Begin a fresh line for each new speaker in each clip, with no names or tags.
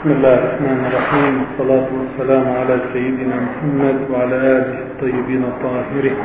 بسم الله الرحمن الرحيم، والصلاة والسلام على سيدنا محمد وعلى آله الطيبين الطاهرين.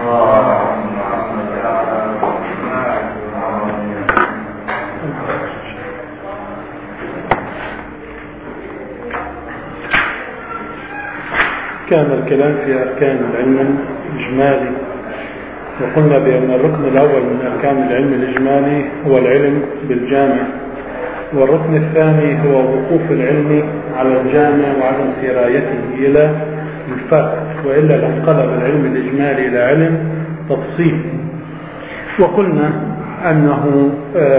كان الكلام في أركان العلم الإجمالي، وقلنا بأن الركن الأول من أركان العلم الإجمالي هو العلم بالجامع، والركن الثاني هو وقوف العلم على الجامع وعدم سرايته إلى الفرد، وإلا لانقلب العلم الإجمالي إلى علم تفصيل. وقلنا أنه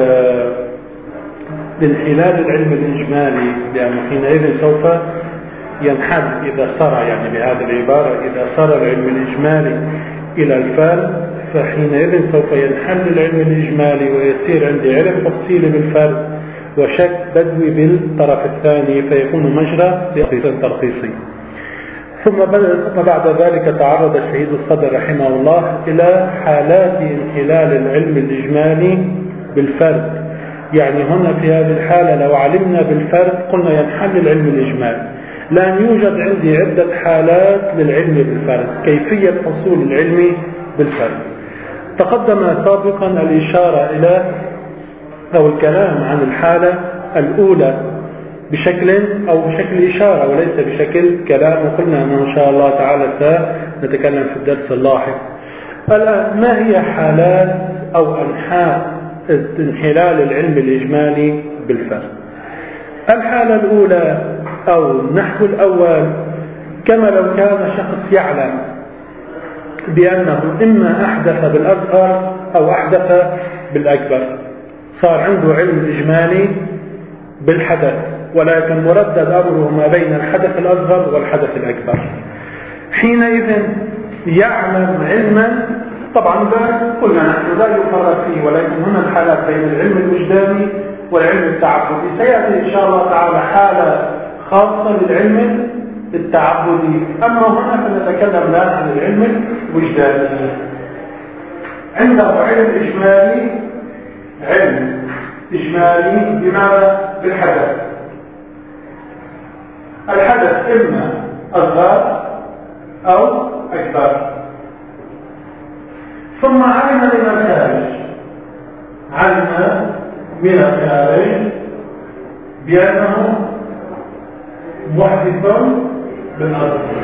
بانحلال العلم الإجمالي لأنه حينئذ سوف ينحل إذا صار، يعني بهذه العبارة إذا صار العلم الإجمالي إلى الفرد فحينئذ سوف ينحل العلم الإجمالي ويصير عندي علم تفصيلي بالفرد وشك بدوي بالطرف الثاني، فيكون مجرى ترخيصي. ثم بعد ذلك تعرض الشهيد الصدر رحمه الله إلى حالات انحلال العلم الإجمالي بالفرد. يعني هنا في هذه الحالة لو علمنا بالفرد قلنا ينحل العلم الإجمالي، لأن يوجد عندي عدة حالات للعلم بالفرد. كيفية حصول العلم بالفرد تقدم سابقا الإشارة إلى أو الكلام عن الحالة الأولى بشكل إشارة وليس بشكل كلام، وقلنا أنه إن شاء الله تعالى سنتكلم في الدرس اللاحق. الآن ما هي حالات أو أنحاء انحلال العلم الإجمالي بالفرد؟ الحالة الأولى أو النحو الأول كما لو كان شخص يعلم بأنه إما أحدث بالأصغر أو أحدث بالأكبر، صار عنده علم إجمالي بالحدث، ولكن مردد أمره ما بين الحدث الأصغر والحدث الأكبر. حينئذ يعلم علما، طبعا لا قلنا نحن لا يفرق فيه، ولكن هنا الحالات بين العلم الوجداني والعلم التعبدي. سيأتي إن شاء الله تعالى حالة خاصة للعلم التعبدي، أما هنا فنتكلم الآن عن العلم الوجداني. عنده علم إجمالي بماذا؟ بالحدث. الحدث إما أصغر أو أكبر. ثم علم من الخارج بأنه محدث بالأصغر.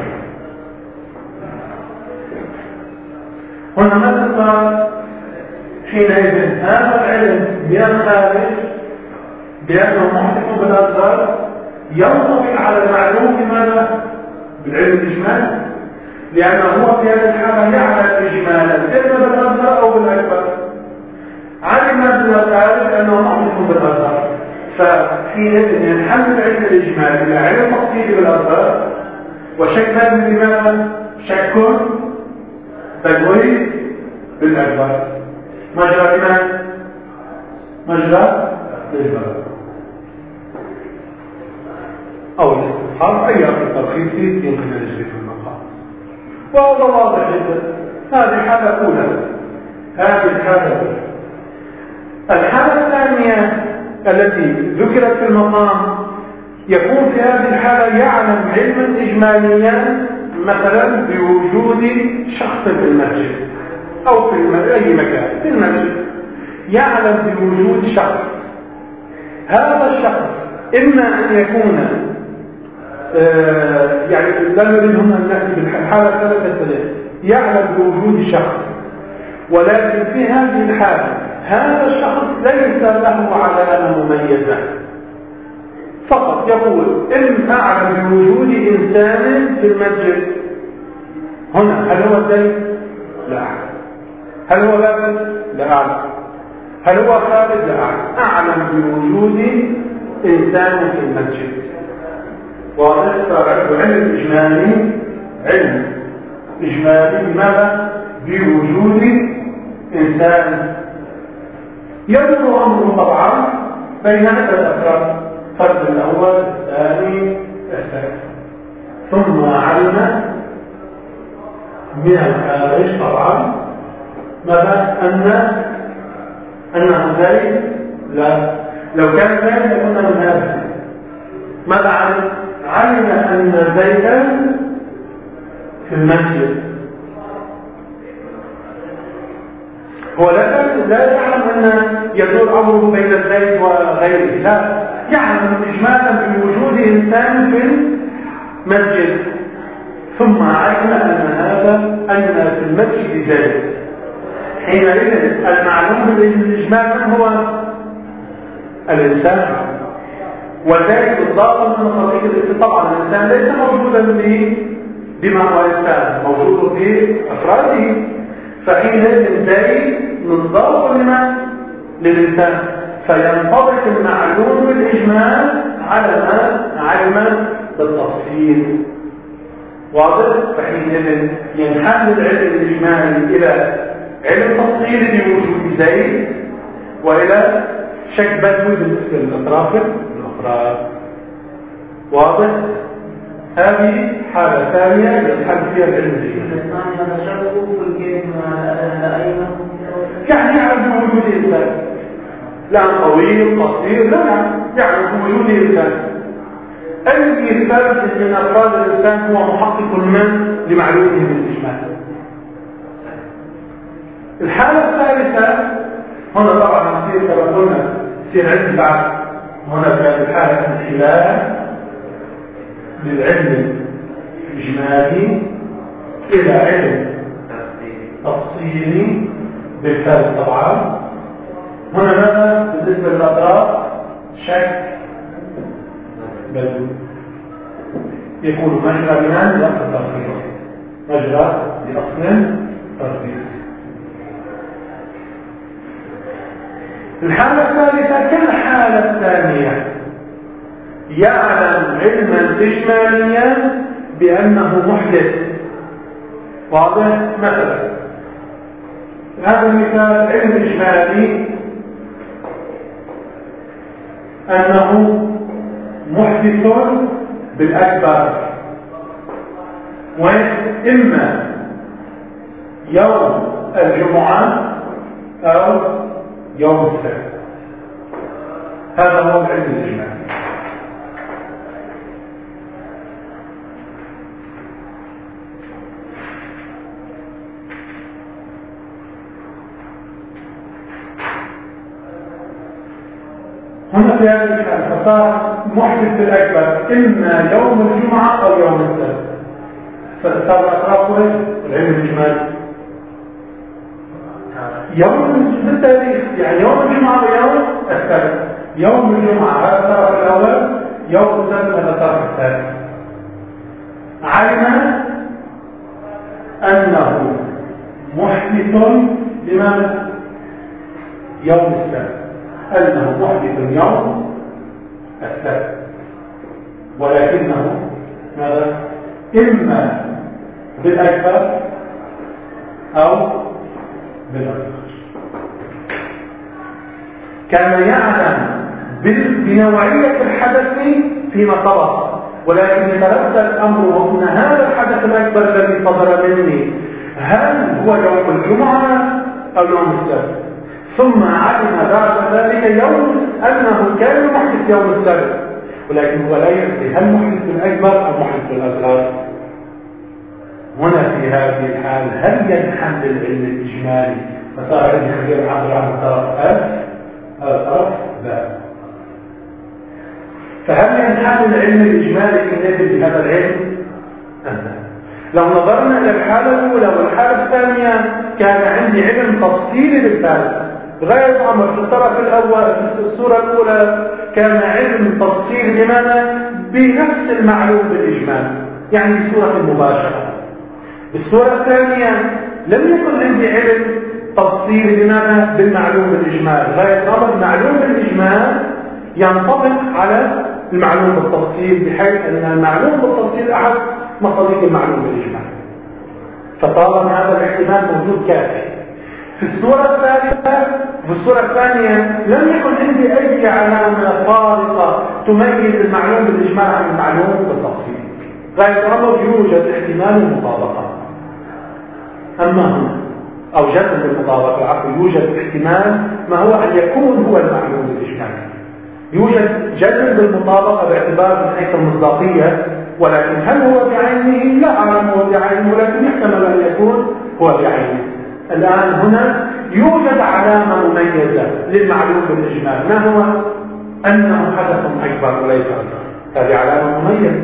هنا ماذا صار؟ حينئذ هذا العلم من الخارج بأنه محدث بالأصغر ينطبق على المعلوم بماذا؟ بالعلم الإجمالي، لأنه هو في هذه الحالة يعلم إجمالا إما بالأصغر أو بالأكبر. علم من الخارج أنه محدث بالأصغر، فحينئذ ينحل العلم الإجمالي إلى علم تفصيلي بالأصغر، وشك هذا بماذا؟ شك بدوي بالأكبر. مجرى لمن؟ مجرى للبر أو الاستصحاب، أي الترخيص يمكن أن يجري في المقام. وهذا واضح جدا. هذه حالة أولى. الحالة الثانية التي ذكرت في المقام يكون في هذه الحالة يعلم علما إجماليا، مثلا بوجود شخص في المسجد أو في أي مكان في المسجد، يعلم بوجود شخص. هذا الشخص إما أن يكون يعني لا نريد هنا أن نأتي بالحالة الثالثة، يعلم بوجود شخص، ولكن في هذه الحالة هذا الشخص ليس له علامة مميزة، فقط يقول إن أعلم بوجود إنسان في المسجد. هنا هل هو الدليل؟ لا أعلم. هل هو لابس؟ لا أعلم. هل هو خالد؟ لا أعلم. أعلم بوجود إنسان في المسجد. وصار علم إجمالي بماذا؟ بوجود إنسان. يدور أمره طبعا بين عدة أفراد، الفرد الأول الثاني الثالث. ثم علم من الخارج طبعا ماذا؟ أنه ذلك؟ لا، لو كان ذلك لكنا من هذا. ماذا علم؟ علم أن زيدا في المسجد. هو لا يعلم أن يدور أمره بين الزيد وغيره، لا، يعلم إجمالا بوجود إنسان في المسجد، ثم علم أن في المسجد زيد. حينئذ المعلوم بالإجمال من هو؟ الإنسان. وذلك بالضبط من طريق الاستطاعة. طبعا الإنسان ليس موجودا بما هو إنسان، موجود في أفراده، فحينئذ زيد منضاف للإنسان، فينطبق المعلوم بالإجمال على ما علم بالتفصيل. واضح؟ فحينئذ ينحل العلم الإجمالي إلى علم تفصيلي بوجود زيد، وإلى شك بدوي بالنسبة للأطراف الأخرى. واضح؟ هذه حالة ثانية ينحل فيها العلم الإجمالي. يعني يعلم بوجود إنسان، لا طويل قصير، لا يعلم بوجود إنسان. أي فرد من أفراد الإنسان هو محقق لمعلومه بالإجمال. الحالة الثالثة هنا طبعا نصير كما قلنا يصير علم بعد. هنا في الحالة انحلال للعلم الإجمالي إلى علم تفصيلي بالفرد. طبعا هنا ماذا بالنسبة للأطراف؟ شك بدو يكون مجرى بناء لأصل الترخيص، مجرى لأصل الترخيص. الحالة الثالثة كالحالة الثانية، يعلم علما إجماليا بأنه محدث. واضح؟ مثلا هذا المثال علم إجمالي أنه محدث بالأكبر، وإما يوم الجمعة أو يوم السبت. هذا هو العلم الإجمالي. هنا في هذه الحالة فصار محدث بالأكبر إما يوم الجمعة أو يوم السبت، فصار أطرافه العلم الإجمالي يوم بالتاريخ، يعني يوم الجمعة ويوم السبت. يوم الجمعة هذا الطرف الأول، يوم السبت هذا الطرف الثاني. علم أنه محدث لماذا؟ يوم السبت، أنه محدث يوم السبت، ولكنه ماذا؟ إما بالأكبر أو بالأصغر. كان يعلم بنوعية الحدث فيما سبق، ولكن يتردد الأمر أن هذا الحدث الأكبر الذي صدر مني هل هو يوم الجمعة أو يوم السبت؟ ثم علم بعد ذلك يوم أنه كان محدث يوم السبت، ولكن هو لا يدري هل محدث الأكبر أو محدث الأصغر. هنا في هذه الحال هل ينحل العلم الإجمالي فصار عندي خبير عن الطرف هذا الطرف لا. فهل ينحل العلم الإجمالي في هذا العلم؟ لو نظرنا إلى الحالة الأولى والحالة الثانية كان عندي علم تفصيلي بالفعل غير أمر. في الطرف الأول في الصورة الأولى كان علم تفصيلي لماذا؟ بنفس المعلوم بالإجمال، يعني بصورة مباشرة. بالصورة الثانية لم يكن عندي علم تفصيلي لماذا؟ بالمعلوم بالإجمال، غير أمر المعلوم بالإجمال ينطبق على المعلوم بالتفصيل، بحيث أن المعلوم بالتفصيل أحد مصادر المعلوم بالإجمال، فطالما هذا الاحتمال موجود كافي. في الصورة الثانية لم يكن عندي أي علامة فارقة تميز المعلوم بالإجمال عن المعلوم بالتفصيل، غير أمر يوجد احتمال المطابقة. أما هنا أوجدنا بالمطابقة العقل يوجد احتمال ما هو أن يكون هو المعلوم بالإجمال، يوجد جزم بالمطابقة باعتبار من حيث المصداقية، ولكن هل هو بعينه؟ لا أعلم هو بعينه، ولكن يحتمل أن يكون هو بعينه. الآن هنا يوجد علامة مميزة للمعلوم بالإجمال، ما هو؟ أنه حدث أكبر وليس أصغر. هذه علامة مميزة.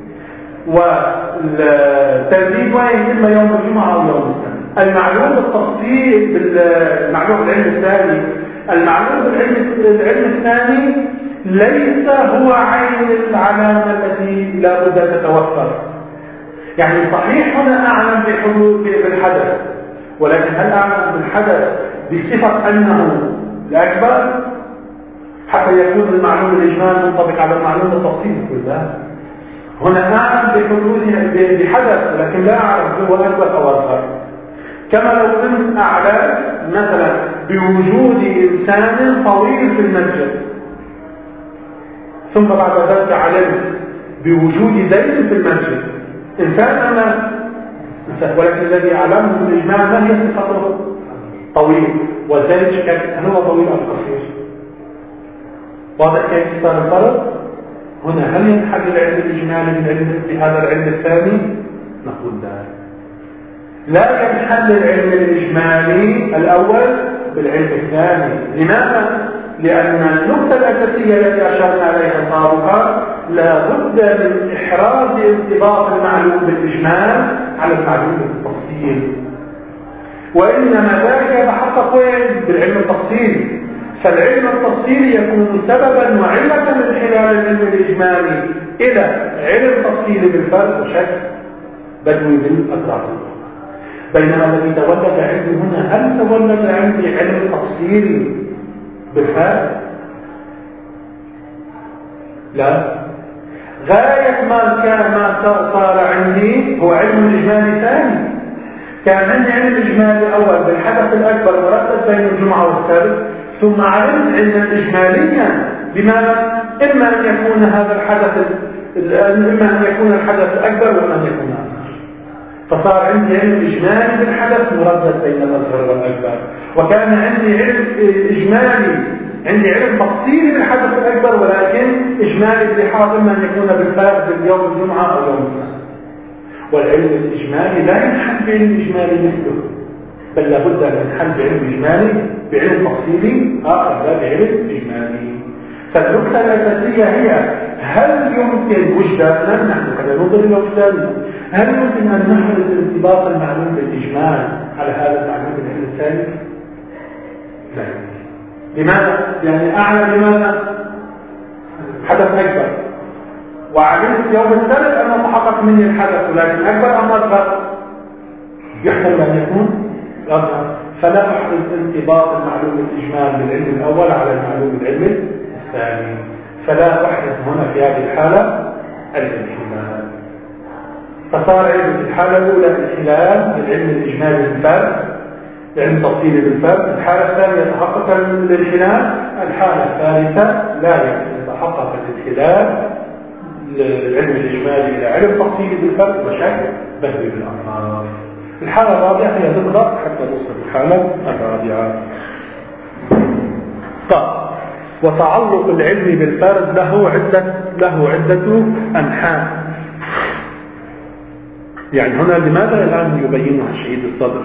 والترديد وين؟ إما يوم الجمعة أو يوم السبت. المعلوم بالتفصيل بالمعلوم بالعلم الثاني، المعلوم بالعلم الثاني ليس هو عين العلامة التي لا بد تتوفر. يعني صحيح هنا أعلم بالحدث، ولكن هل أعلم بالحدث بصفة أنه الأكبر حتى يكون المعلوم الإجمال منطبق على المعلوم التفصيلي كلها؟ هنا أعلم بحدث، ولكن لا أعلم هو أكبر أو أصغر. كما لو كنت أعلم مثلا بوجود إنسان طويل في المسجد، ثم بعد ذلك علمت بوجود زيد في المسجد، إنسان أنا إنسان، ولكن الذي أعلمه بالإجمال ما هي صفته؟ طويل. وزيد هل هو طويل أو قصير؟ واضح كيف صار الفرق؟ هنا هل ينحل العلم الإجمالي بهذا العلم الثاني؟ نقول لا ينحل العلم الإجمالي الأول بالعلم الثاني. لماذا؟ لأن النقطة الأساسية التي أشرنا عليها سابقا لا بد من إحراز ارتباط المعلوم بالإجمال على المعلوم بالتفصيل، وإنما ذلك يتحقق بالعلم التفصيلي. فالعلم التفصيلي يكون سببا وعلة من خلال العلم الإجمالي إلى علم تفصيلي بالفرد وشكل بدوي بالأطراف. بينما الذي تولد عندي هنا، هل تولد عندي علم تفصيلي بالفرد؟ لا. غاية ما صار عندي هو علم الإجمالي ثاني. كان عندي علم الإجمالي أول بالحدث الأكبر مرتب بين الجمعة والسبت، ثم علمت علما إجماليا بما إما أن يكون هذا الحدث إما أن يكون الحدث الأكبر وإما أن يكون أصغر. فصار عندي علم إجمالي بالحدث مردد بين الأصغر والأكبر، وكان عندي علم إجمالي، عندي علم تفصيلي بالحدث الأكبر ولكن إجمالي بحاضر إما أن يكون بالفارق باليوم الجمعة أو يوم السبت. والعلم الإجمالي لا ينحل بعلم إجمالي مثله، بل لابد أن ينحل بعلم إجمالي بعلم تفصيلي آخر لا بعلم إجمالي. فالنقطة الأساسية هي هل يمكن وجداننا، نحن كذا ننظر إلى وجداننا، هل يمكن أن نحرز ارتباط المعلوم بالإجمال على هذا المعلوم بالعلم الثاني؟ لا. لماذا؟ يعني أعلم لماذا؟ حدث أكبر، وعلمت يوم السبت أنه تحقق مني الحدث، ولكن أكبر أم أصغر؟ يحتمل أن يكون أصغر. فلا أحرز ارتباط المعلوم الإجمال بالعلم الأول على المعلوم العلمي الثاني، فلا أحرز هنا في هذه الحالة الانحلال. فصار علم الحالة الأولى الانحلال بالعلم الإجمالي بالفرد، العلم التفصيلي بالفرد. الحالة الثانية يتحقق الانحلال. الحالة الثالثة لا يتحقق الانحلال العلم الإجمالي إلى علم تفصيلي بالفرد وشكل بدوي بالأطراف. الحالة الرابعة هي تقرأ حتى نوصل الحالة الرابعة. طيب، وتعلق العلم بالفرد له عدة أنحاء. يعني هنا لماذا الآن يبينها شهيد الصدر؟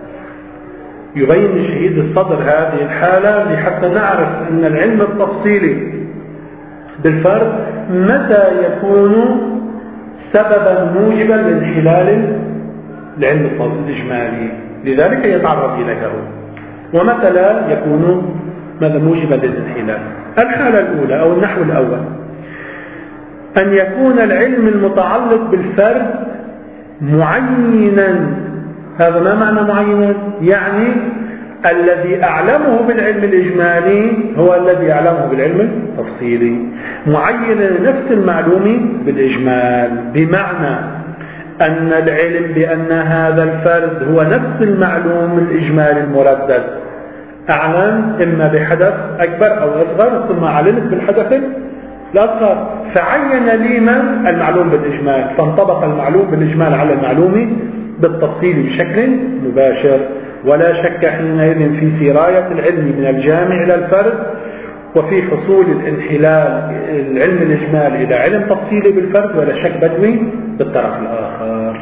يبين شهيد الصدر هذه الحالة لحتى نعرف أن العلم التفصيلي بالفرد متى يكون سببا موجبا لانحلال العلم الإجمالي، لذلك يتعرض إليه، ومتى لا يكون موجبا للانحلال. الحالة الأولى أو النحو الأول أن يكون العلم المتعلق بالفرد معينا. هذا ما معنى معينا؟ يعني الذي أعلمه بالعلم الإجمالي هو الذي أعلمه بالعلم التفصيلي، معينا نفس المعلوم بالإجمال، بمعنى أن العلم بأن هذا الفرد هو نفس المعلوم الإجمالي المردد أعلم إما بحدث أكبر أو أصغر، ثم علمت بالحدث الأصغر، فعين لي من المعلوم بالإجمال، فانطبق المعلوم بالإجمال على المعلوم بالتفصيل بشكل مباشر. ولا شك حينئذ في سراية العلم من الجامع إلى الفرد، وفي حصول الانحلال العلم الإجمالي إلى علم تفصيلي بالفرد ولا شك بدوي بالطرف الآخر.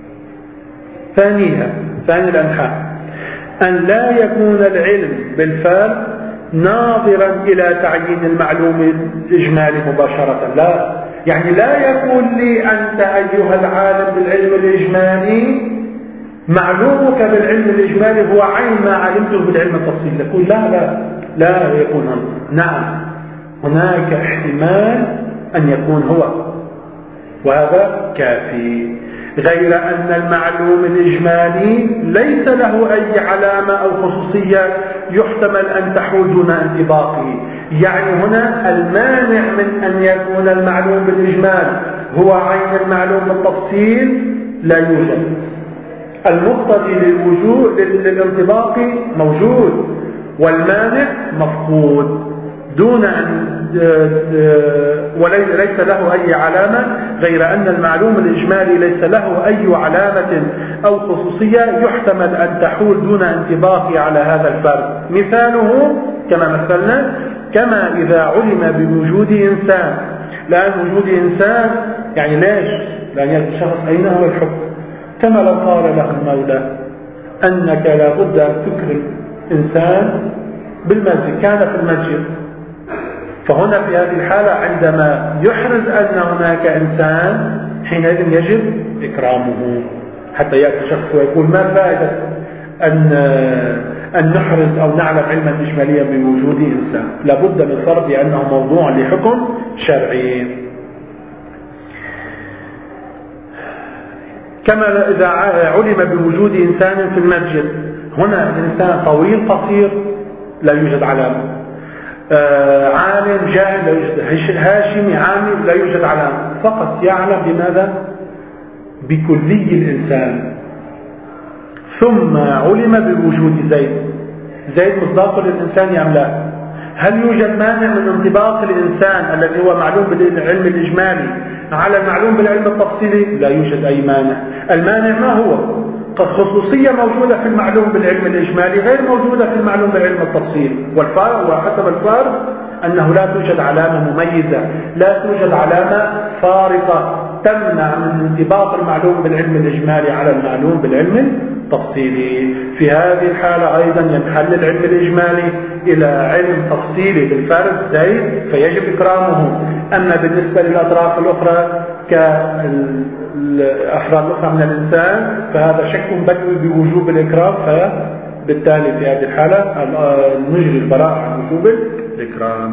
ثاني الأنحاء أن لا يكون العلم بالفرد ناظرا إلى تعيين المعلوم الإجمالي مباشرة، لا، يعني لا يقول لي أنت أيها العالم بالعلم الإجمالي معلومك بالعلم الإجمالي هو عين ما علمته بالعلم التفصيلي، يقول لا يكون نعم، هناك احتمال أن يكون هو، وهذا كافي. غير أن المعلوم الإجمالي ليس له أي علامة أو خصوصية يحتمل أن تحول دون انطباقه، يعني هنا المانع من أن يكون المعلوم بالإجمال هو عين المعلوم بالتفصيل لا يوجد. المقتضي للانطباق موجود والمانع مفقود دون أن وليس له أي علامة، غير أن المعلوم الإجمالي ليس له أي علامة أو خصوصية يحتمل أن تحول دون انطباق على هذا الفرد. مثاله كما مثلنا، كما إذا علم بوجود إنسان، لأن وجود إنسان يعني ليش؟ لأن الشخص أين هو الحكم، كما لو قال له المولى أنك لابد أن تكرم إنسان بالمسجد، كان في المسجد، فهنا في هذه الحالة عندما يحرز أن هناك إنسان حينئذ يجب إكرامه، حتى يأتي شخص ويقول ما فائدة أن نحرز أو نعلم علما إجماليا بوجود إنسان، لابد من فرض أنه موضوع لحكم شرعي. كما إذا علم بوجود إنسان في المسجد، هنا الإنسان طويل قصير لا يوجد علامة، عالم جاهل لا يوجد، هاشمي عامي لا يوجد علامة، فقط يعلم بماذا؟ بكلي الإنسان. ثم علم بوجود زيد مصداق للإنسان أم لا؟ هل يوجد مانع من انطباق الإنسان الذي هو معلوم بالعلم الإجمالي على المعلوم بالعلم التفصيلي؟ لا يوجد أي مانع. المانع ما هو؟ خصوصية موجودة في المعلوم بالعلم الإجمالي غير موجودة في المعلوم بالعلم التفصيلي، والفرق وحسب الفرق أنه لا توجد علامة مميزة، لا توجد علامة فارقة تمنع من انطباق المعلوم بالعلم الإجمالي على المعلوم بالعلم التفصيلي. في هذه الحالة أيضا ينحل العلم الإجمالي إلى علم تفصيلي بالفرد زيد فيجب إكرامه. أما بالنسبة للأطراف الأخرى كالأفراد الأخرى من الإنسان فهذا شك بدوي بوجوب الإكرام، فبالتالي في هذه الحالة نجري البراءة عن وجوب الإكرام.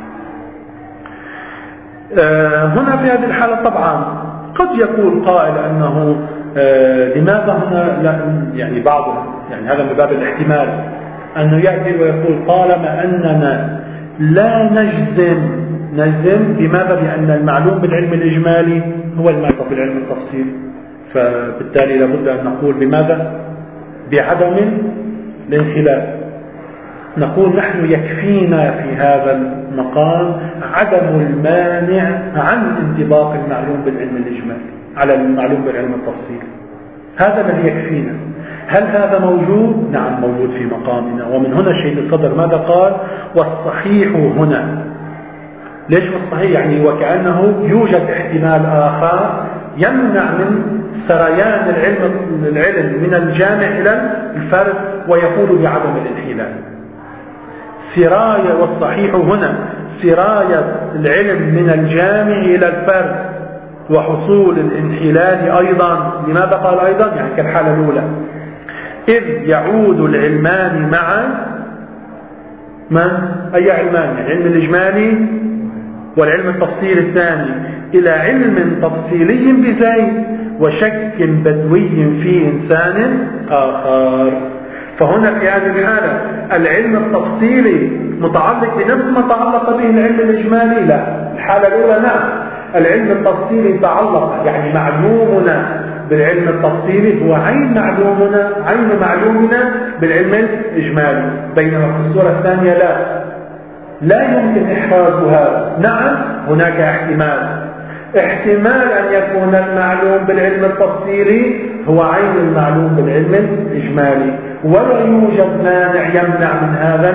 هنا في هذه الحالة طبعا قد يقول قائل أنه لماذا هنا لا، يعني بعضهم يعني هذا من باب الاحتمال أنه يأتي ويقول طالما أننا لا نجزم بماذا؟ بأن المعلوم بالعلم الإجمالي هو المعلوم بالعلم التفصيلي، فبالتالي لابد أن نقول بماذا؟ بعدم الانحلال. نقول نحن يكفينا في هذا المقام عدم المانع عن انطباق المعلوم بالعلم الإجمالي على المعلوم بالعلم التفصيلي، هذا الذي يكفينا. هل هذا موجود؟ نعم موجود في مقامنا. ومن هنا الشيخ الصدر ماذا قال؟ والصحيح هنا. ليش والصحيح؟ يعني وكأنه يوجد احتمال آخر يمنع من سريان العلم من الجامع إلى الفرد ويقول بعدم الانحلال. سراية والصحيح هنا سراية العلم من الجامع إلى الفرد وحصول الانحلال أيضا. لماذا قال أيضا؟ يعني كالحالة الأولى إذ يعود العلمان معا من؟ أي علمان؟ العلم الإجمالي والعلم التفصيلي الثاني إلى علم تفصيلي بزيد وشك بدوي في إنسان آخر. فهنا في هذه الحالة العلم التفصيلي متعلق بنفس ما تعلق به العلم الإجمالي؟ لا. الحالة الأولى نعم العلم التفصيلي تعلق، يعني معلومنا بالعلم التفصيلي هو عين معلومنا بالعلم الإجمالي، بينما في الصورة الثانية لا يمكن إحرازها. نعم هناك احتمال أن يكون المعلوم بالعلم التفصيلي هو عين المعلوم بالعلم الإجمالي، ولا يوجد مانع يمنع من هذا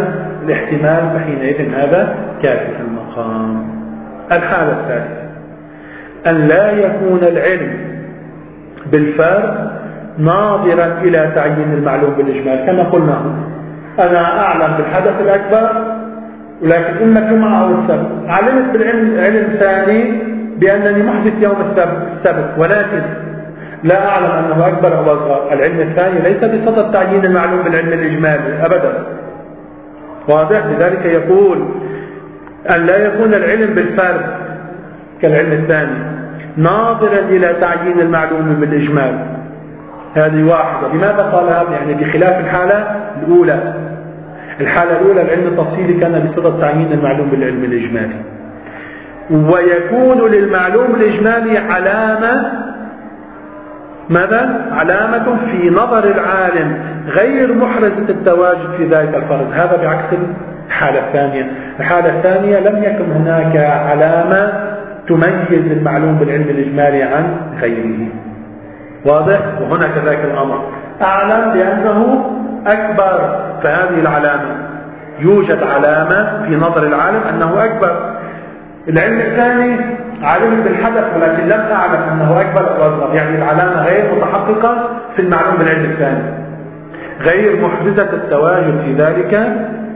الاحتمال فحينئذ هذا كافي في المقام. الحالة الثالثة أن لا يكون العلم بالفرد ناظرا إلى تعيين المعلوم بالإجمال. كما قلنا أنا أعلم بالحدث الأكبر ولكن إما الجمعة أو السبت، علمت بالعلم الثاني بأنني محدث يوم السبت ولكن لا أعلم أنه أكبر أو أصغر. العلم الثاني ليس بصدد تعيين المعلوم بالعلم الإجمالي أبدا، واضح؟ لذلك يقول أن لا يكون العلم بالفرد كالعلم الثاني ناظرا إلى تعيين المعلوم بالإجمال. هذه واحدة. لماذا قال هذا؟ يعني بخلاف الحالة الأولى. الحالة الأولى العلم التفصيلي كان بصدد تعيين المعلوم بالعلم الإجمالي، ويكون للمعلوم الإجمالي علامة، ماذا؟ علامة في نظر العالم غير محرزة التواجد في ذلك الفرد. هذا بعكس الحالة الثانية. الحالة الثانية لم يكن هناك علامة تميز المعلوم بالعلم الإجمالي عن غيره، واضح؟ وهنا كذلك الأمر، أعلم لأنه أكبر، فهذه العلامة يوجد علامة في نظر العالم أنه أكبر. العلم الثاني علمت بالحدث ولكن لم أعلم أنه أكبر أو أصغر، يعني العلامة غير متحققة في المعلوم بالعلم الثاني، غير محدثة التواجد في ذلك.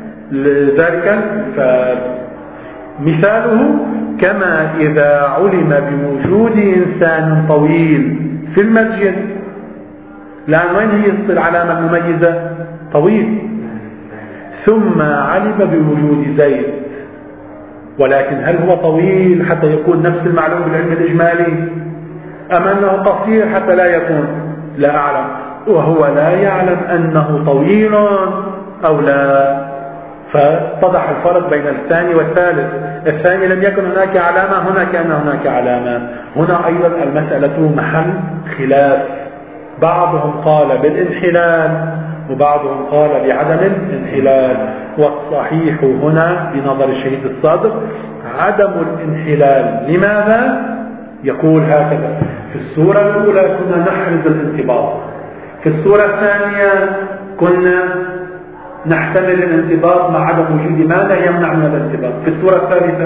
فمثاله كما إذا علم بوجود إنسان طويل في المسجد، لأن وين هي العلامة المميزة؟ طويل. ثم علم بوجود زيد، ولكن هل هو طويل حتى يكون نفس المعلوم بالعلم الإجمالي أم أنه قصير حتى لا يكون؟ لا أعلم، وهو لا يعلم أنه طويل أو لا. فاتضح الفرق بين الثاني والثالث. الثاني لم يكن هناك علامة، هنا كان هناك علامة. هنا أيضا المسألة محل خلاف، بعضهم قال بالانحلال وبعضهم قال بعدم الانحلال، والصحيح هنا بنظر شهيد الصدر عدم الانحلال. لماذا؟ يقول هكذا: في الصورة الأولى كنا نحرز الانضباط، في الصورة الثانية كنا نحتمل الانضباط مع عدم وجود ما لا يمنع من الانضباط، في الصورة الثالثة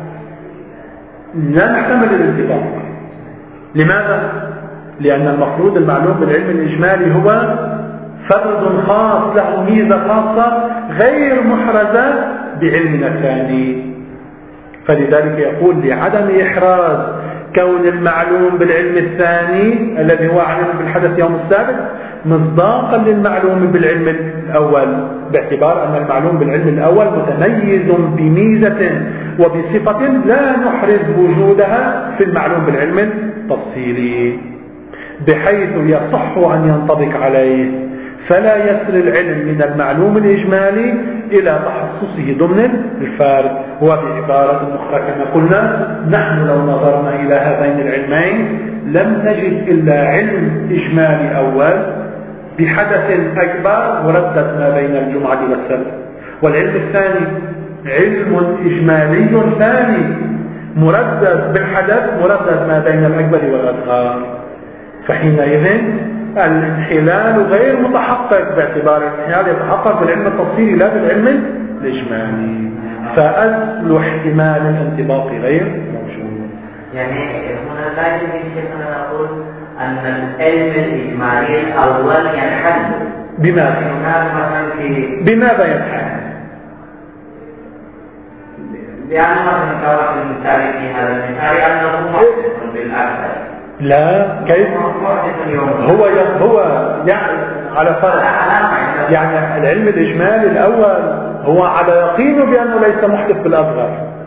لا نحتمل الانضباط. لماذا؟ لأن المفروض المعلوم بالعلم الإجمالي هو فرد خاص له ميزة خاصة غير محرزة بعلمنا الثاني. فلذلك يقول لعدم إحراز كون المعلوم بالعلم الثاني الذي هو علم بالحدث يوم السابق مصداقا للمعلوم بالعلم الأول، باعتبار أن المعلوم بالعلم الأول متميز بميزة وبصفة لا نحرز وجودها في المعلوم بالعلم التفصيلي، بحيث يصح أن ينطبق عليه، فلا يصل العلم من المعلوم الإجمالي إلى تخصصه ضمن الفارق. وبعبارة أخرى كما قلنا، نحن لو نظرنا إلى هذين العلمين لم نجد إلا علم إجمالي أول بحدث أكبر مردد ما بين الجمعة والسبت، والعلم الثاني علم إجمالي ثاني مردد بالحدث مردد ما بين الأكبر والأصغر. فحينئذ الانحلال غير متحقق، باعتبار الانحلال يتحقق بالعلم التفصيلي لا بالعلم الإجمالي، فأصل احتمال الانطباق غير موجود.
يعني هنا لا يمكن أن نقول أن العلم الإجمالي الأول ينحل.
بماذا؟ بماذا ينحل؟
لأن مثلا كما في المثال في هذا المثال أنه محدث بالأكثر.
لا، كيف؟ هو يعني على فرق، يعني العلم الإجمالي الأول هو على يقين بأنه ليس محدث بالأصغر،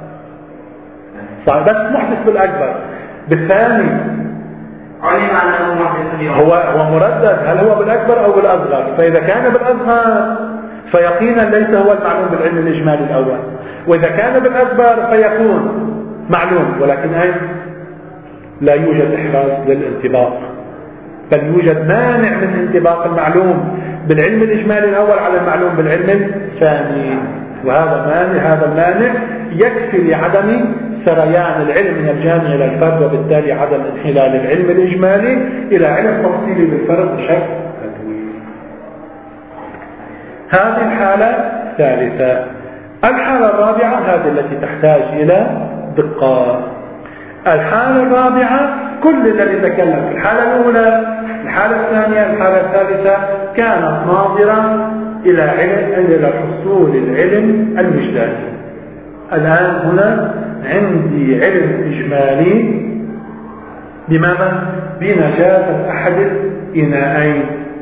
بس محدث بالأكبر. بالثاني
علم أنه محدث
هو مردد، هل هو بالأكبر أو بالأصغر؟ فإذا كان بالأصغر فيقينا ليس هو المعلوم بالعلم الإجمالي الأول، وإذا كان بالأكبر فيكون معلوم، ولكن أين؟ لا يوجد إحراز للانطباق، بل يوجد مانع من انطباق المعلوم بالعلم الإجمالي الأول على المعلوم بالعلم الثاني. هذا المانع يكفي لعدم سريان العلم من الجامع إلى الفرد، وبالتالي عدم انحلال العلم الإجمالي إلى علم تفصيلي بالفرد بشكل أدوي. هذه الحالة الثالثة. الحالة الرابعة هذه التي تحتاج إلى دقة. الحالة الرابعة كل الذي تكلم في الحالة الأولى، الحالة الثانية، الحالة الثالثة كانت ناظرة إلى حصول العلم المجداني. الآن هنا عندي علم إجمالي بماذا؟ بنجاسة أحد الإناءين.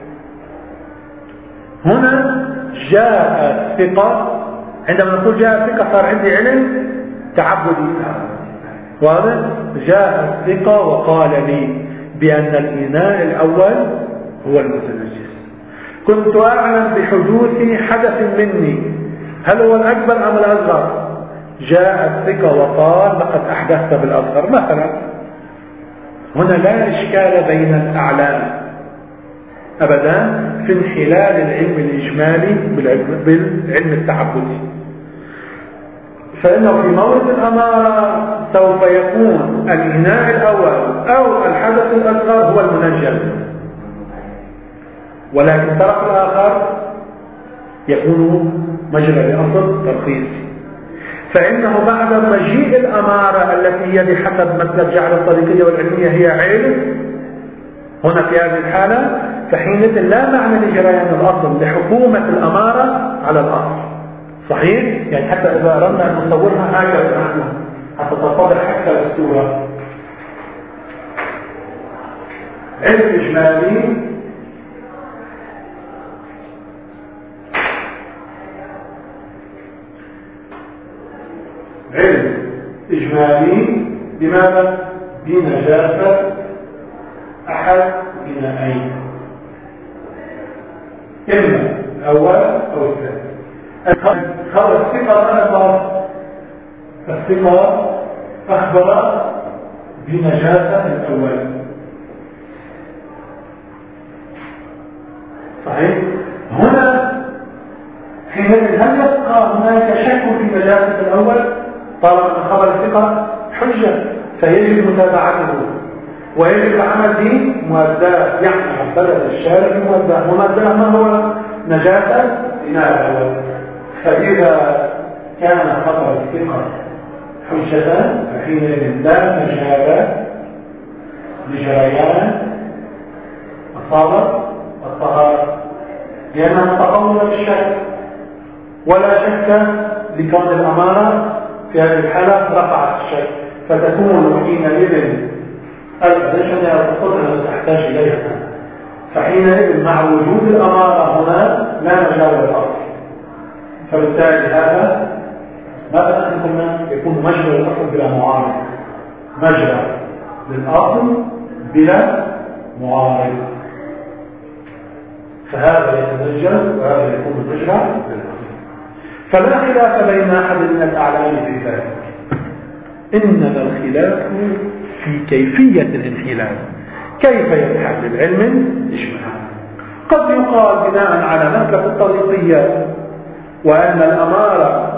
هنا جاء الثقة، عندما نقول جاء الثقة صار عندي علم تعبدي. واضح؟ جاء الثقة وقال لي بأن الإناء الأول هو المتنجس. كنت أعلم بحدوث حدث مني، هل هو الأكبر أم الأصغر؟ جاء الثقة وقال لقد أحدثت بالأصغر مثلا. هنا لا إشكال بين الأعلام أبدا في انحلال العلم الإجمالي بالعلم التعبدي، فإنه في مورد الأمارة سوف يكون الإناء الأول أو الحدث الأصغر هو المنجم، ولكن الطرف الآخر يكون مجرى لأصل ترخيصي. فإنه بعد مجيء الأمارة التي هي بحسب مسلك جعل الطريقية والعلمية هي علم، هنا في هذه الحالة فحينئذ لا معنى لجريان الأصل لحكومة الأمارة على الأصل. صحيح؟ يعني حتى إذا أردنا أن نصورها هكذا حتى تتضح حتى الصورة. علم إجمالي علم إجمالي بماذا؟ بنجاسة أحد إناءين، إما الأول أو الثاني. خبر الثقة الثقة أخبر بنجاسة الأول. صحيح؟ هنا حينئذ هل يبقى هناك شك في نجاسة الأول؟ طالما خبر الثقة حجة فيجب متابعته ويجب العمل به مؤداه، يعني بلد الشارع مؤداه، ومؤداه ما هو؟ نجاسة إناء الأول. فإذا كان خبر الثقة حجة فحينئذ لا مجال لجريان الطهارة، لأنها تقوم بالشك، ولا شك لكون الأمارة في هذه الحالة رفعت الشك، فتكون حينئذ القدرة تحتاج إليها. فحينئذ مع وجود الأمارة هنا لا مجال للأصل، فبالتالي هذا ماذا نحن يكون مجرى الأصل بلا معارض، مجرى للأصل بلا معارض، فهذا يتنجل وهذا يكون مجرى للأصل. فلا خلاف بين أحد من الأعلام في ذلك، إنما الخلاف في كيفية الانحلال، كيف ينحل العلم الإجمالي. قد يقال بناء على مسلك الطريقية وأن الأمارة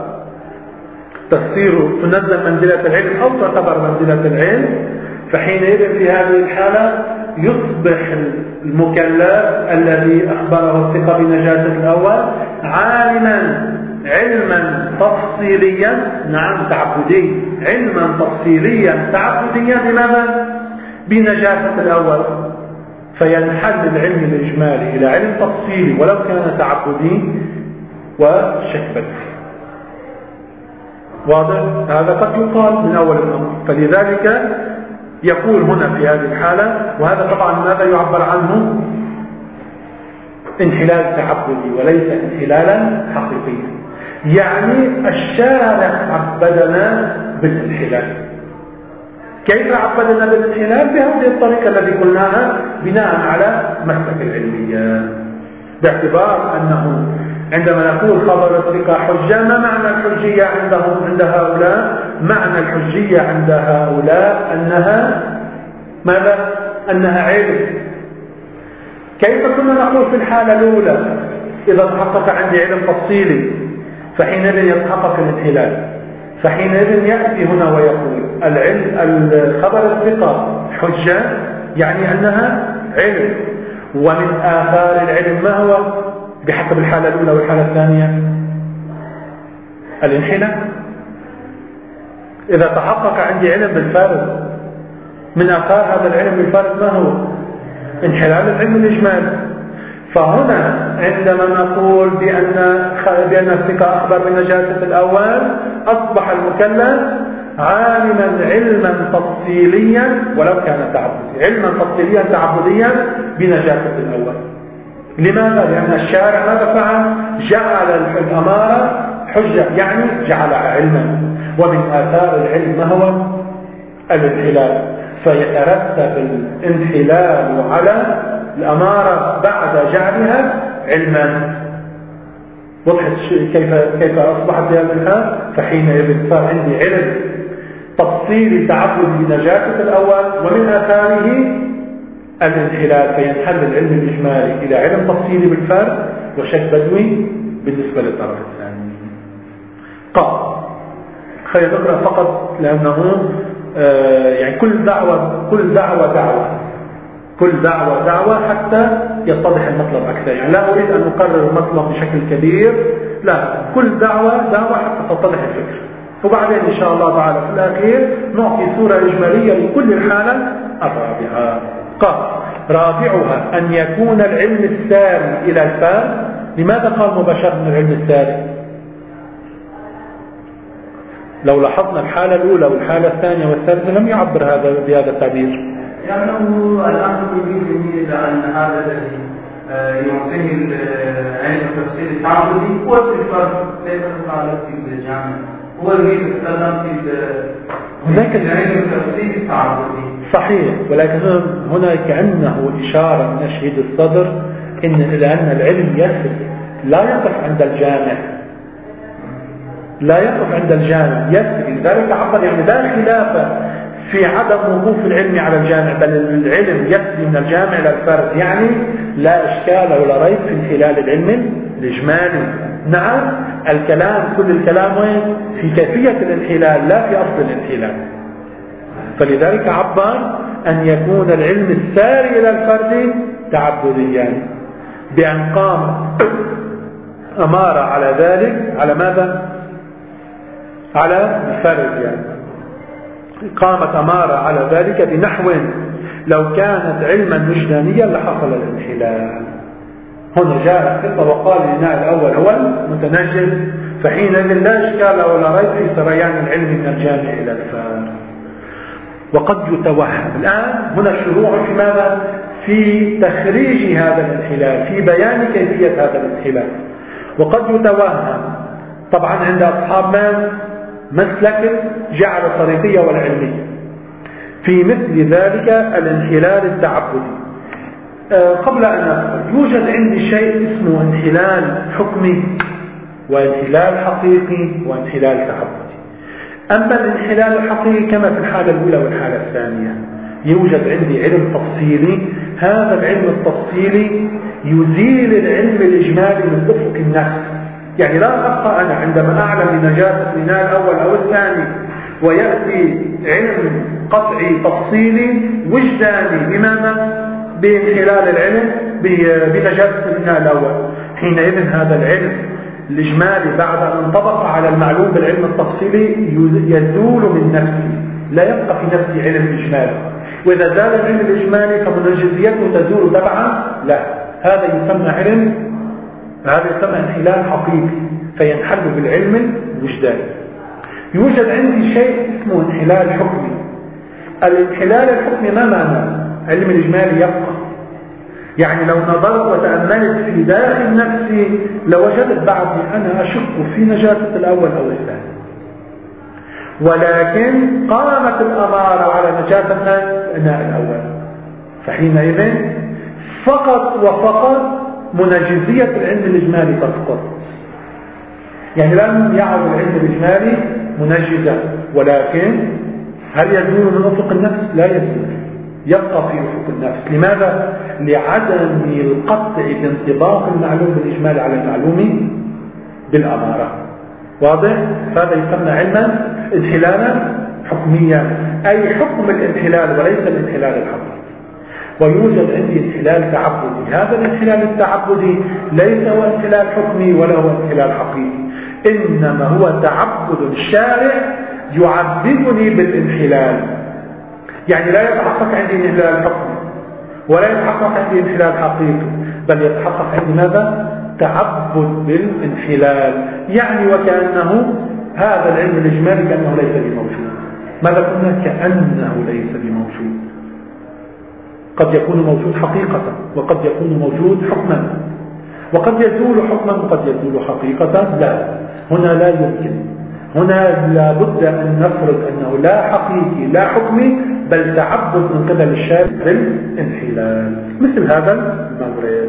تنزل منزلة العلم أو تعتبر منزلة العلم، فحينئذ في هذه الحالة يصبح المكلف الذي أخبره الثقة بنجاسة الأول عالما علما تفصيليا، نعم تعبدي، علما تفصيليا تعبديا بماذا؟ بنجاسة الأول، فينحل العلم الإجمالي إلى علم تفصيلي ولو كان تعبدي وشك بديهي. واضح؟ هذا قد يقال من أول الأمر. فلذلك يقول هنا في هذه الحالة، وهذا طبعا ماذا يعبر عنه؟ انحلال تعبدي وليس انحلالا حقيقيا. يعني الشارع عبدنا بالانحلال. كيف عبدنا بالانحلال؟ بهذه الطريقة التي قلناها بناء على مسلك العلمية، باعتبار أنه عندما نقول خبر الثقة حجة، ما معنى الحجية عند هؤلاء؟ معنى الحجية عند هؤلاء أنها ماذا؟ أنها علم. كيف كنا نقول في الحالة الأولى إذا تحقق عندي علم تفصيلي فحينئذ يتحقق الانحلال، فحينئذ يأتي هنا ويقول الخبر الثقة حجة، يعني أنها علم. ومن آثار العلم ما هو بحسب الحالة الأولى والحالة الثانية؟ الانحلال. إذا تحقق عندي علم بالفارق، من آثار هذا العلم بالفارق ما هو؟ انحلال العلم الإجمالي. فهنا عندما نقول بأن الثقة أخبر بنجاسة الأول، أصبح المكلف عالما علما تفصيليا ولو كان تعبديا، علما تفصيليا تعبديا بنجاسة الأول. لماذا؟ لأن الشارع ماذا فعل؟ جعل الأمارة حجة، يعني جعلها علما، ومن آثار العلم ما هو؟ الانحلال. فيترتب الانحلال على الأمارة بعد جعلها علما. وضحت كيف أصبحت بهذا الحال؟ فحينئذ صار عندي علم تفصيل تعبد بنجاسة الأول، ومن آثاره الانحلال، فينحل العلم الإجمالي إلى علم تفصيلي بالفرد وشك بدوي بالنسبة للطرف الثاني. قال خلينا نقرأ فقط لأنه يعني كل دعوة حتى يتضح المطلب أكثر. يعني لا أريد أن أقرر المطلب بشكل كبير، لا، كل دعوة حتى تتضح الفكرة، وبعدين إن شاء الله تعالى في الأخير نعطي صورة إجمالية لكل الحالة الرابعة. قال رابعها أن يكون العلم الساري إلى الفهم. لماذا قال مباشرة من العلم الساري؟ لو لاحظنا الحالة الأولى والحالة الثانية والثالثة لم يعبر بهذا التعبير.
لأنه الآن يريد إلى أن هذا الذي يعطيه العلم التفسير التعبدي هو الفرق ليس متعلق بالجامع، هو يريد يتكلم في العلم التفسير التعبدي.
صحيح، ولكن هنا كأنه إشارة من تشهيد الصدر لأن العلم يصل لا يقف عند الجامع، يصل. لذلك عبر يعني لا خلاف في عدم وقوف العلم على الجامع، بل العلم يصل من الجامع إلى الفرد، يعني لا إشكال ولا ريب في انحلال العلم الإجمالي. نعم، كل الكلام وين؟ في كيفية الانحلال لا في أصل الانحلال. فلذلك عبر أن يكون العلم الساري إلى الفرد تعبديا، بأن قام أمارة على ذلك، على ماذا؟ على الفرد، يعني قامت أمارة على ذلك بنحو لو كانت علما وجدانيا لحصل الانحلال. هنا جاء الثقة وقال الإناء الأول هو المتنجس، فحينئذ لا إشكال ولا ريب في سريان العلم من الجامع إلى الفرد. وقد يتوهم الآن هنا شروع في ماذا؟ في تخريج هذا الانحلال، في بيان كيفية هذا الانحلال. وقد يتوهم طبعا عند أصحاب مسلك جعل الطريقية والعلمية في مثل ذلك الانحلال التعبدي. قبل أن أدخل، يوجد عندي شيء اسمه انحلال حكمي وانحلال حقيقي وانحلال تعبدي. أما الانحلال الحقيقي كما في الحالة الأولى والحالة الثانية، يوجد عندي علم تفصيلي، هذا العلم التفصيلي يزيل العلم الإجمالي من أفق النفس. يعني لا أبقى أنا عندما أعلم بنجاسة الإناء الأول أو الثاني ويأتي علم قطعي تفصيلي وجداني بماذا؟ بانحلال العلم بنجاسة الإناء الأول. حينئذ هذا العلم الإجمالي بعد أن انطبق على المعلوم بالعلم التفصيلي يزول من نفسي، لا يبقى في نفسي علم إجمالي. وإذا زال العلم الإجمالي فمنجزيته تزول تبعا لا، هذا يسمى انحلال حقيقي، فينحل بالعلم الوجداني. يوجد عندي شيء اسمه انحلال حكمي. الانحلال الحكمي ما معنى؟ علم الإجمالي يبقى، يعني لو نظرت وتأملت في داخل نفسي لوجدت بعضي أنا أشك في نجاسة الأول أو الثاني، ولكن قامت الأمارة على نجاسة الإناء الأول، فحينئذ فقط وفقط منجزية العلم الإجمالي تسقط. يعني لم يعد العلم الإجمالي منجزا، ولكن هل يزول من أفق النفس؟ لا يزول، يبقى في أفق النفس. لماذا؟ لعدم القطع بانطباق المعلوم بالإجمال على المعلوم بالأمارة. واضح؟ هذا يسمى علما انحلالا حكميا، أي حكم الانحلال وليس الانحلال الحقيقي. ويوجد عندي انحلال تعبدي، هذا الانحلال التعبدي ليس هو انحلال حكمي ولا هو انحلال حقيقي، إنما هو تعبد الشارع يعبدني بالانحلال. يعني لا يتحقق عندي انحلال حكمي ولا يتحقق عندي انحلال حقيقي، بل يتحقق عندي ماذا؟ تعبد بالانحلال. يعني وكأنه هذا العلم الإجمالي كأنه ليس بموجود. ماذا قلنا؟ كأنه ليس بموجود. قد يكون موجود حقيقة وقد يكون موجود حكما، وقد يزول حكما وقد يزول حقيقة. لا، هنا لا يمكن، هنا لابد أن نفرض أنه لا حقيقي لا حكمي، بل تعبد من قبل الشارع بالانحلال. مثل هذا المغرب.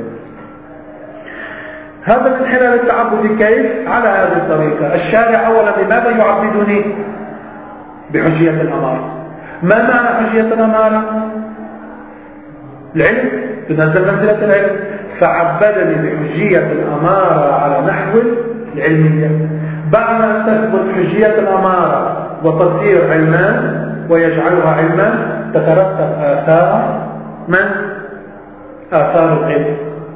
هذا الانحلال التعبدي كيف؟ على هذه الطريقة. الشارع أولا بماذا يعبدني؟ بحجية الأمارة. ما معنى حجية الأمارة؟ العلم، تنزل منزلة العلم، فعبدني بحجية الأمارة على نحو العلمية. بعد أن تثبت حجية الأمارة وتصير علما ويجعلها علما، تترتب آثار من؟ آثار العلم.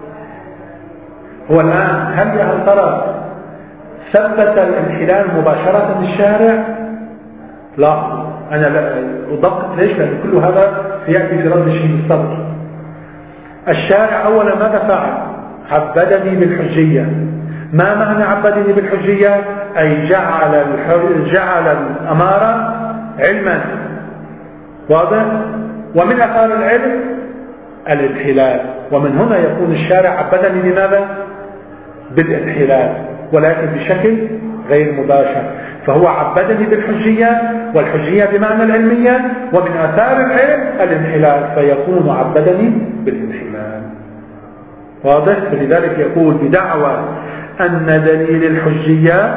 هو الآن هل يا ترى ثبت الانحلال مباشرة للشارع؟ لا، أنا لا أدقق. ليش؟ لأن كل هذا سيأتي في رد الشيء الصدر. الشارع أولا ماذا فعل؟ عبدني بالحجية. ما معنى عبدني بالحجية؟ أي جعل الأمارة علما. واضح؟ ومن أثار العلم الانحلال، ومن هنا يكون الشارع عبدني لماذا؟ بالانحلال، ولكن بشكل غير مباشر. فهو عبدني بالحجية، والحجية بمعنى العلمية، ومن آثار العلم الانحلال، فيكون عبدني بالانحلال. واضح؟ فلذلك يقول بدعوى أن دليل الحجية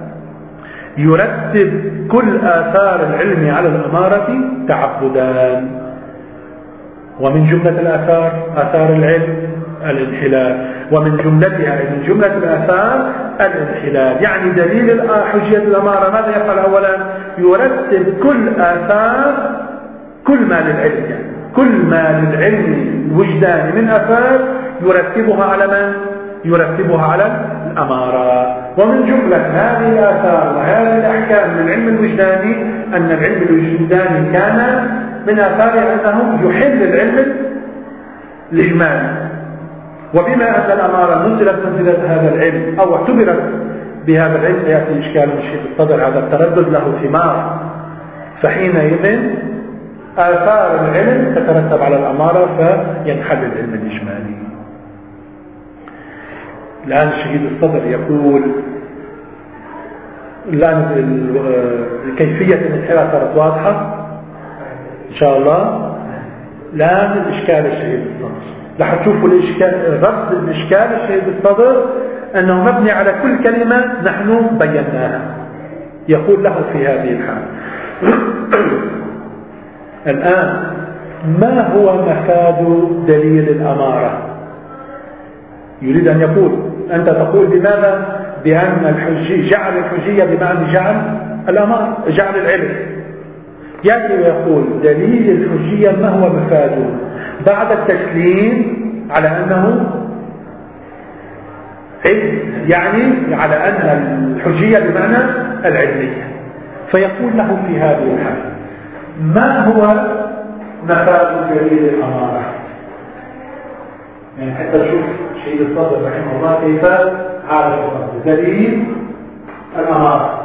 يرتب كل آثار العلم على الأمارة تعبدان. ومن جملة الآثار آثار العلم الانحلال، ومن جملتها من جملة الآثار الانحلال. يعني دليل حجية الأمارة ماذا يفعل؟ أولا يرتب كل آثار كل ما للعلم، يعني كل ما للعلم الوجداني من آثار يرتبها على من؟ يرتبها على الأمارة. ومن جملة هذه الآثار وهذه الأحكام من العلم الوجداني أن العلم الوجداني كان من آثاره أنه يحل العلم الإجمالي. وبما أن الأمارة نزلت منزلة هذا العلم أو اعتبرت بهذا العلم، يأتي إشكال من شيء الصدر، هذا التردد له ثمار، فحينئذ آثار العلم تترتب على الأمارة فينحل العلم الإجمالي. الآن الشهيد الصدر يقول الآن كيفية الانحراف صارت واضحة إن شاء الله. الآن الإشكال الشهيد الصدر رح تشوفوا الإشكال، رد الإشكال الشهيد الصدر أنه مبني على كل كلمة نحن بيناها. يقول له في هذه الحال الآن ما هو مفاد دليل الأمارة؟ يريد أن يقول أنت تقول بماذا؟ بأن الحجية جعل الحجية بمعنى جعل الأمارة، جعل العلم. يأتي ويقول دليل الحجية ما هو مفاده؟ بعد التسليم على أنه علم، يعني على أن الحجية بمعنى العلمية، فيقول له في هذه الحال ما هو مفاد دليل الأمارة؟ يعني حتى تشوف شهيد الصدر رحمه الله كيف عالج دليل الأمارة.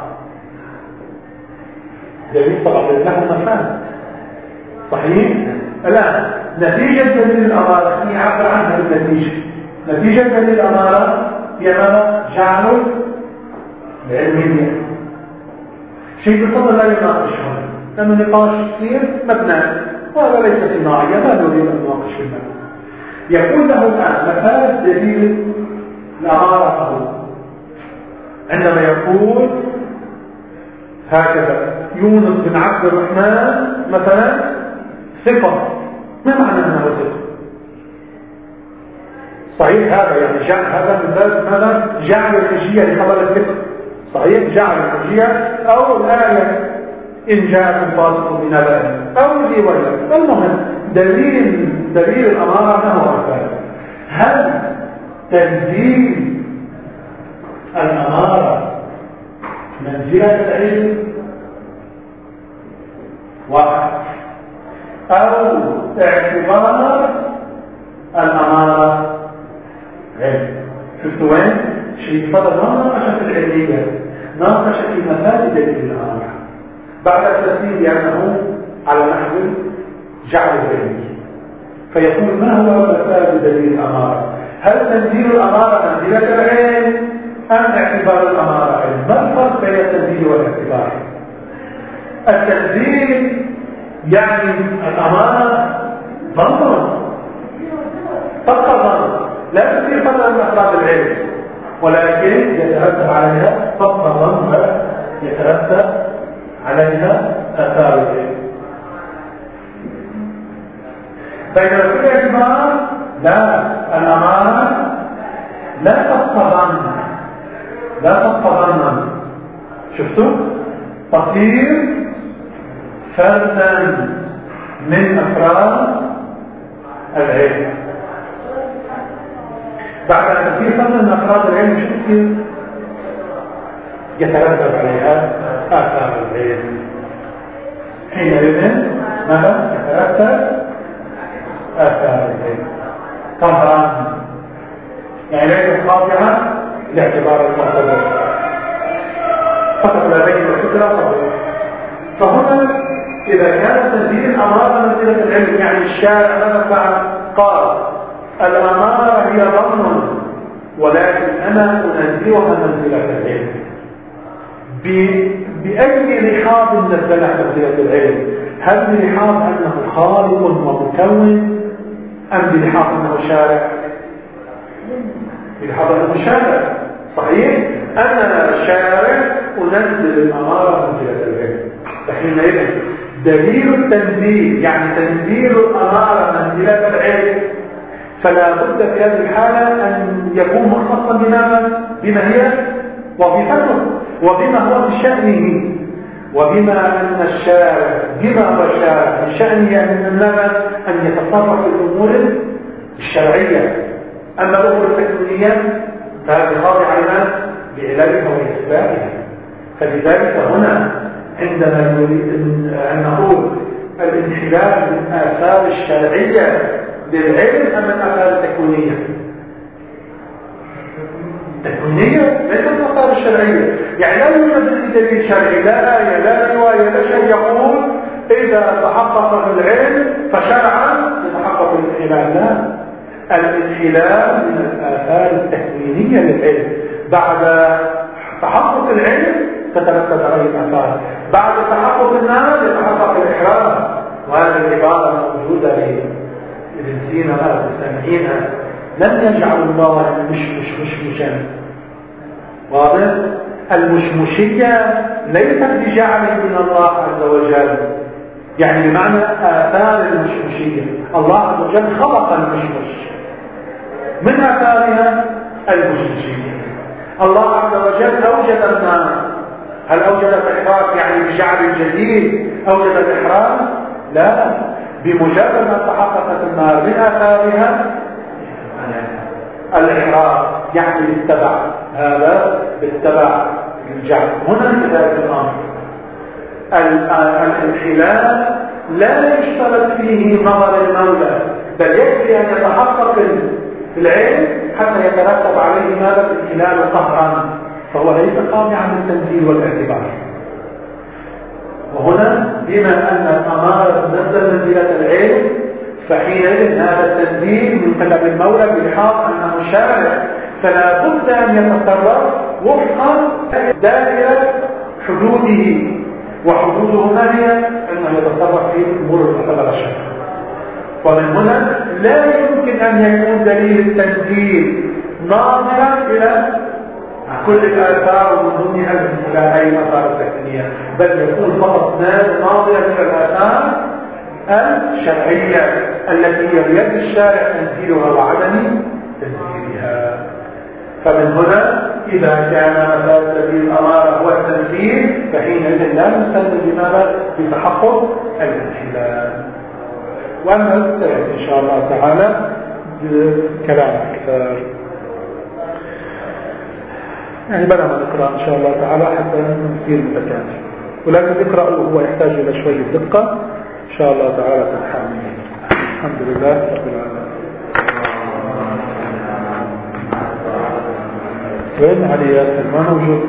دليل طبعا له مفاد صحيح. الآن نتيجة دليل الأمارة يعبر عنها بالنتيجة. نتيجة دليل الأمارة هي ماذا؟ جعل العلمية. شهيد الصدر لا يناقش هنا لأنه نقاش كثير مبنى وهذا ليس صناعيا، ما نريد أن نناقش في المبنى. يقول له الآن مفاد دليل الأمارة عندما يقول هكذا يونس بن عبد الرحمن مثلا ثقة. ما معنى أنه ثقة؟ صحيح هذا يعني جعل هذا من ذلك ماذا؟ جعل الحجية لخبر الثقة. صحيح جعل الحجية أو الآية إن جاءكم فاسق بنبأ أو ذي وجه. المهم دليل الأمارة ما هو مفاد؟ هل تنزيل الأمارة منزلة العلم واحد، أو اعتبار الأمارة علم. شفتوا وين؟ شيء فضل ما ناقش في العلمية، ناقش في مفاد دليل الأمارة بعد التسليم بأنه على نحو جعل العلمي، فيقول ما هو مفاد دليل الأمارة؟ هل تنزيل الأمارة منزلة العلم أم اعتبار الأمارة علم؟ ما الفرق بين التنزيل والاعتبار؟ التنزيل يعني الأمانة ظن، فقط ظن، لا تصير فضلا من أفراد العلم، ولكن يترتب عليها فقط ظن، يترتب عليها آثار العلم. بينما في الاعتبار لا، الأمانة لا تبقى ظنا، لا تبقى ظنا. شفتوا؟ تصير فردا من أفراد العلم. بعد أن تصير فردا من أفراد العلم شو تصير؟ يترتب عليها آثار العلم. حينئذ ماذا؟ يترتب آثار العلم طبعا، يعني ليست خاضعة لاعتبار المعتبر فقط لا بين الفكرة طبعا. فهنا إذا كان تنزيل الأمارة منزلة العلم، يعني الشارع ماذا فعل؟ قال الأمارة هي ظن، ولكن أنا أنزلها منزلة العلم. بأي لحاظ نزلها منزلة العلم؟ هل بلحاظ أنه خالق ومكون، أم بلحاظ أنه شارع؟ بلحاظ أنه شارع، صحيح؟ أنا شارع أنزل الأمارة منزلة العلم. فحينئذ دليل التنزيل يعني تنزيل الأمارة منزلة العلم، فلا بد في هذه الحالة أن يكون مختصا بما هي وظيفته، وبما هو في شأنه، وبما أن الشارع بما هو الشارع من شأنه أن يتصرف في الأمور الشرعية. أما الأمور التكوينية فهذه خاضعة بعلاجها وإثباتها. فلذلك هنا عندما نريد أن نقول الانحلال من آثار الشرعية للعلم أم الآثار التكوينية؟ التكوينية ليست الآثار الشرعية، يعني لا يوجد دليل شرعي، لا آية لا رواية لا شيء يقول إذا تحقق العلم فشرعا يتحقق الانحلال. لا، الانحلال من الآثار التكوينية للعلم. بعد تحقق العلم تترتب عليه الآثار، بعد تحقق النار يتحقق الإحرام. وهذه العبارة موجودة لابن سينا سامعينها: لم يجعل الله مشمشا. واضح؟ المشمشية ليست بجعل من الله عز وجل، يعني بمعنى آثار المشمشية. الله عز وجل خلق المشمش، من آثارها المشمشية. الله عز وجل أوجد النار. هل أوجد الإحراق يعني بجعل جديد أوجد الإحراق؟ لا، بمجرد ما تحققت النار من آثارها الإحراق، يعني بالتبع، هذا بالتبع الجعل. هنا كذلك الأمر. الانحلال لا يشترط فيه نظر المولى، بل يكفي أن يتحقق العلم حتى يترتب عليه ماذا؟ الانحلال قهرا، فهو ليس خاضعا للتنزيل والاعتبار. وهنا بما أن الأمارة تنزل منزلة العلم، فحينئذ هذا التنزيل من قبل المولى بلحاظ أنه شارع، فلا بد أن يتصرف وفقا دائرة حدوده. وحدوده ما هي؟ أنه يتصرف في أمور المعتبرة الشرعية. ومن هنا لا يمكن أن يكون دليل التنزيل ناظرا إلى كل الآثار ومن ضمنها إلى أي آثار التكوينية، بل يكون فقط ناظرا إلى الآثار الشرعية التي هي بيد الشارع تنزيلها وعدم تنزيلها. فمن هنا إذا كان مثال دليل الأمارة هو التنزيل، فحينئذ لا نستند بماذا؟ بتحقق الانحلال. وأنا إن شاء الله تعالى كلام أكثر. يعني بلا ما نقرأ إن شاء الله تعالى حتى نصير متكامل، ولكن نقرأ وهو يحتاج إلى شوية دقة إن شاء الله تعالى تنحمل. الحمد لله رب العالمين. وين علي ياسر؟ ما موجود.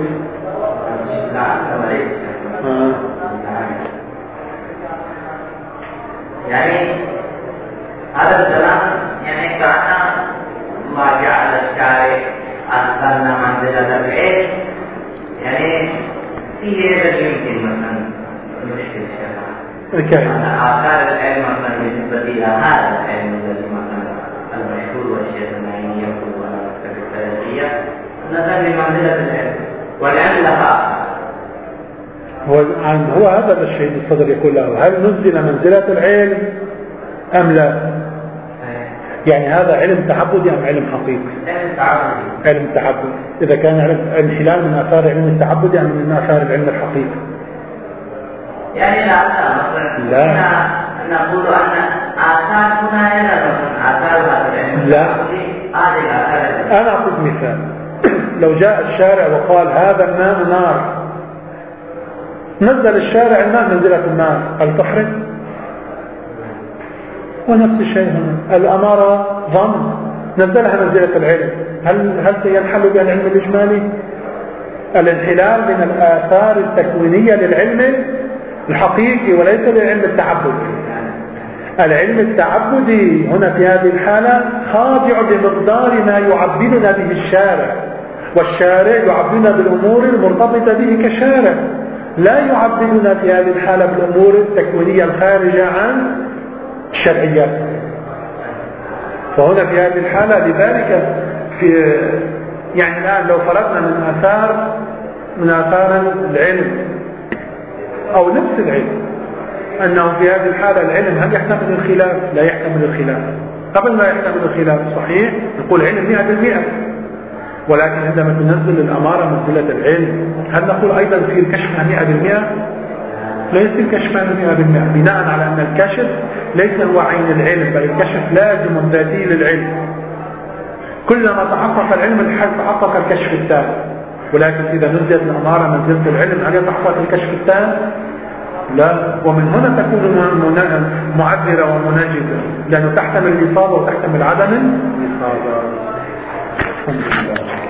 يعني هذا الكلام يعني كان ما جعل الشارع أصلنا منزلة العلم، يعني فيه يمكن مثلا نشكل شيء آثار العلم مثلا بالنسبة إلى هذا العلم الذي مثلا المشهور والشيخ النعيمي يقول الثلاثية نزل بمنزلة العلم والعلم لها
هو هذا الشيء الصدر يقول له هل نزل منزلة العلم أم لا؟ يعني هذا علم تعبدي أم علم حقيقي؟ علم تعبدي. إذا كان علم انحلال من آثار علم التعبدي أم من آثار العلم الحقيقي؟
يعني لا نقول أن آثار هنا آثار هذا العلم.
لا، أنا أخذ مثال. لو جاء الشارع وقال هذا الماء نار، نزل الشارع الماء منزلة النار، هل تحرق؟ ونفس الشيء هنا الأمارة ظن، نزلها منزلة العلم، هل سينحل بها العلم الإجمالي؟ الانحلال من الآثار التكوينية للعلم الحقيقي وليس للعلم التعبدي. العلم التعبدي هنا في هذه الحالة خاضع بمقدار ما يعبدنا به الشارع، والشارع يعبدنا بالأمور المرتبطة به كشارع، لا يعبدنا في هذه الحالة بالأمور التكوينية الخارجة عن الشرعيات. فهنا في هذه الحالة لذلك يعني الآن لو فرضنا من آثار العلم أو نفس العلم أنه في هذه الحالة العلم هل يحتمل الخلاف؟ لا يحتمل الخلاف. قبل ما يحتمل الخلاف صحيح نقول علم 100%، ولكن عندما تنزل الأمارة منزلة العلم هل نقول أيضا في الكشف 100%؟ ليس الكشف 100%، بناء على أن الكشف ليس هو عين العلم، بل الكشف لازم ذاتي للعلم. كلما تحقق العلم تحقق الكشف التام، ولكن إذا نزلت الأمارة منزلة العلم هل يتحقق الكشف التام؟ لا. ومن هنا تكون معذرة ومنجزة، لأنه تحتمل الإصابة وتحتمل عدم الإصابة. الحمد لله.